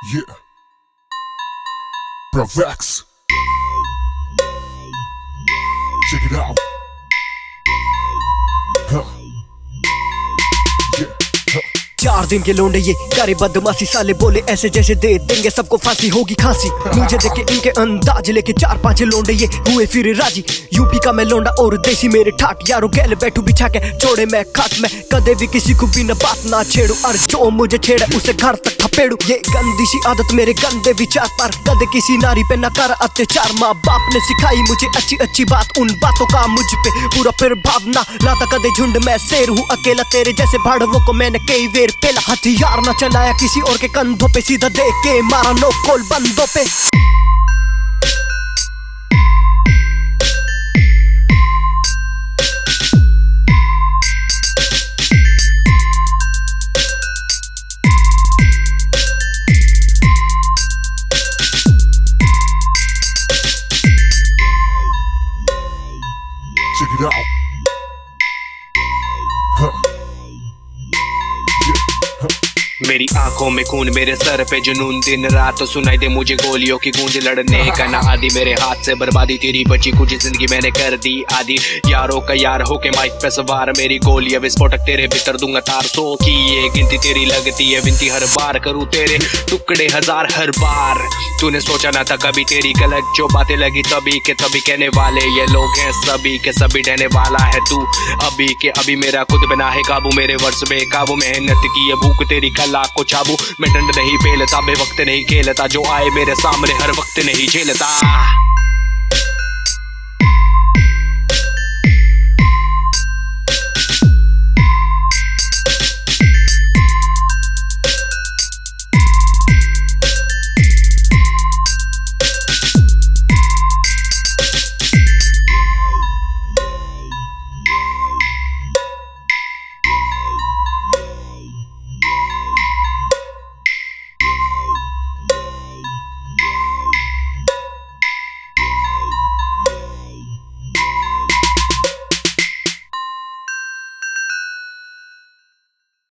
Yeah. Provex. Check it out. Huh. Yeah. Huh. 4 दिन के लोंडे ये करे बदमाशी, साले बोले ऐसे जैसे दे देंगे सबको फांसी, होगी खांसी। मुझे देखे इनके अंदाज लेके 4-5 लोंडे ये हुए फिर राजी। यूपी का मैं लोंडा और देसी मेरे ठाट, यारों गैल बैठू बिछा के छोड़े मैं खाट में, कदे भी किसी को बिना बात ना छेड़ू, और जो मुझे छेड़े उसे घर तक थपेड़ू। ये गंदी सी आदत मेरे गंदे विचार पर, कदे किसी नारी पे न कर अत्याचार। माँ बाप ने सिखाई मुझे अच्छी अच्छी बात, उन बातों का मुझ पे पूरा प्रभाव ना लाता कदे झुंड में शेर हूँ अकेला, तेरे जैसे भाड़वों को मैंने कई वेर पेला। हथियार न चलाया किसी और के कंधों पे, सीधा देख के मारा नो कॉल बंदों पे। Check it out. Huh. मेरी आंखों में खून, मेरे सर पे जुनून, दिन रात तो सुनाई दे मुझे गोलियों की गूंज। लड़ने का ना आदि, मेरे हाथ से बर्बादी, तेरी बची कुछ जिंदगी मैंने कर दी आदि। यारों का यार होके माइक पे सवार, मेरी गोलियां विस्फोटक तेरे भीतर दूंगा तार। 100 की ये गिनती तेरी लगती है विनती, हर बार करूँ तेरे टुकड़े हजार हर बार। तूने सोचा ना था कभी तेरी गलत जो बातें लगी, तभी के तभी कहने वाले ये लोग हैं, सभी के सभी डहने वाला है तू अभी के अभी। मेरा खुद बना है काबू, मेरे वर्ष बेकाबू, मेहनत की है भूख, तेरी कला को चाबू। मैं डंड नहीं पेलता, बेवक्त नहीं खेलता, जो आए मेरे सामने हर वक्त नहीं झेलता।